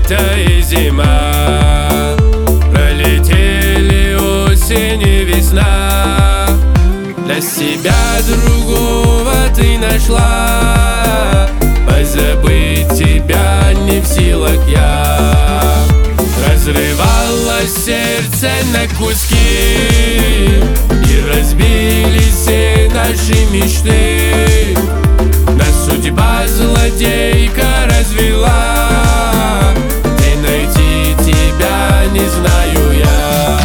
лето и зима, пролетели осень и весна. Для себя другого ты нашла, позабыть тебя не в силах я. Разрывалось сердце на куски, и разбились все наши мечты. Нас судьба злодейка развела, где найти тебя не знаю я.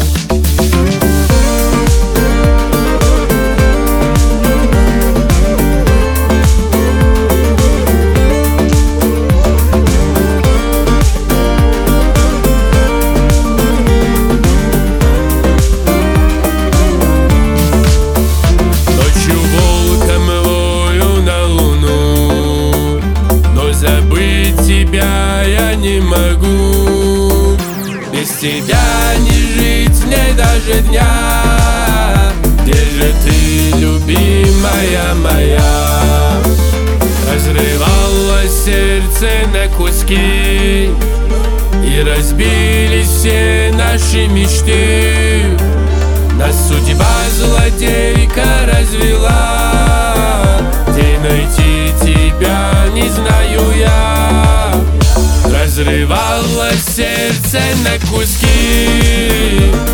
Тебя я не могу, без тебя не жить мне даже дня. Где же ты, любимая моя? Разрывалось сердце на куски, и разбились все наши мечты. Нас судьба злодейка развела, где найти тебя не знаю я. Разрывалось сердце на куски,